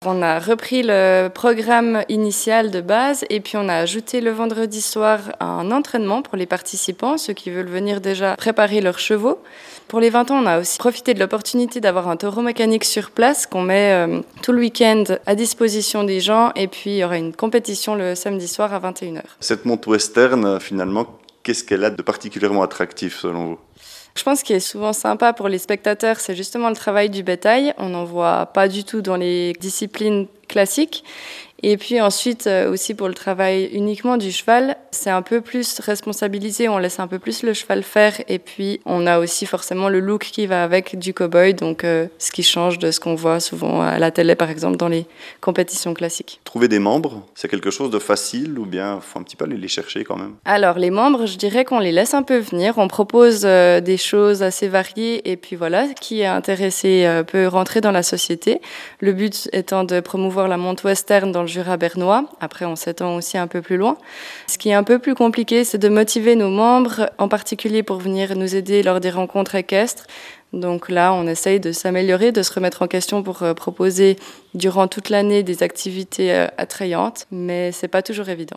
On a repris le programme initial de base et puis on a ajouté le vendredi soir un entraînement pour les participants, ceux qui veulent venir déjà préparer leurs chevaux. Pour les 20 ans, on a aussi profité de l'opportunité d'avoir un taureau mécanique sur place qu'on met tout le week-end à disposition des gens et puis il y aura une compétition le samedi soir à 21h. Cette monte western, finalement, qu'est-ce qu'elle a de particulièrement attractif selon vous ? Je pense qu'il est souvent sympa pour les spectateurs, c'est justement le travail du bétail. On n'en voit pas du tout dans les disciplines classiques. Et puis ensuite, aussi pour le travail uniquement du cheval, c'est un peu plus responsabilisé, on laisse un peu plus le cheval faire. Et puis, on a aussi forcément le look qui va avec du cow-boy, donc ce qui change de ce qu'on voit souvent à la télé, par exemple, dans les compétitions classiques. Trouver des membres, c'est quelque chose de facile ou bien il faut un petit peu aller les chercher quand même ? Alors, les membres, je dirais qu'on les laisse un peu venir. On propose des choses assez variées et puis voilà, qui est intéressé peut rentrer dans la société. Le but étant de promouvoir la monte western dans le Jura bernois. Après, on s'étend aussi un peu plus loin. Ce qui est un peu plus compliqué, c'est de motiver nos membres, en particulier pour venir nous aider lors des rencontres équestres. Donc là, on essaye de s'améliorer, de se remettre en question pour proposer durant toute l'année des activités attrayantes, mais c'est pas toujours évident.